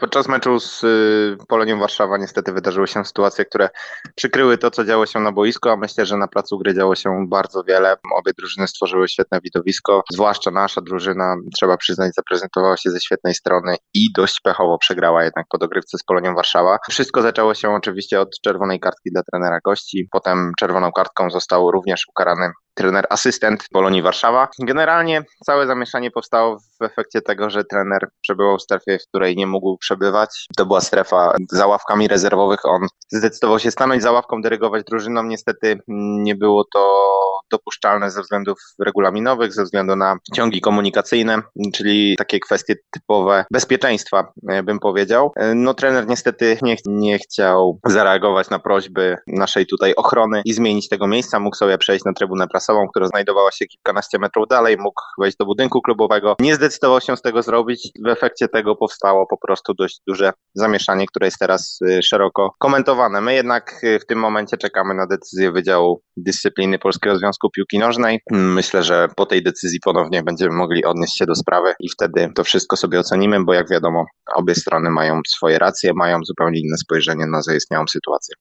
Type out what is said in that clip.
Podczas meczu z Polonią Warszawa niestety wydarzyły się sytuacje, które przykryły to, co działo się na boisku, a myślę, że na placu gry działo się bardzo wiele. Obie drużyny stworzyły świetne widowisko, zwłaszcza nasza drużyna, trzeba przyznać, zaprezentowała się ze świetnej strony i dość pechowo przegrała jednak po dogrywce z Polonią Warszawa. Wszystko zaczęło się oczywiście od czerwonej kartki dla trenera gości, potem czerwoną kartką został również ukarany trener asystent Polonii Warszawa. Generalnie całe zamieszanie powstało w efekcie tego, że trener przebywał w strefie, w której nie mógł przebywać. To była strefa za ławkami rezerwowych. On zdecydował się stanąć za ławką, dyrygować drużyną. Niestety nie było to dopuszczalne ze względów regulaminowych, ze względu na ciągi komunikacyjne, czyli takie kwestie typowe bezpieczeństwa, bym powiedział. No trener niestety nie chciał zareagować na prośby naszej tutaj ochrony i zmienić tego miejsca. Mógł sobie przejść na trybunę prasową, która znajdowała się kilkanaście metrów dalej, mógł wejść do budynku klubowego. Nie zdecydował się z tego zrobić. W efekcie tego powstało po prostu dość duże zamieszanie, które jest teraz szeroko komentowane. My jednak w tym momencie czekamy na decyzję Wydziału Dyscypliny Polskiego Związku Piłki Nożnej. Myślę, że po tej decyzji ponownie będziemy mogli odnieść się do sprawy i wtedy to wszystko sobie ocenimy, bo jak wiadomo, obie strony mają swoje racje, mają zupełnie inne spojrzenie na zaistniałą sytuację.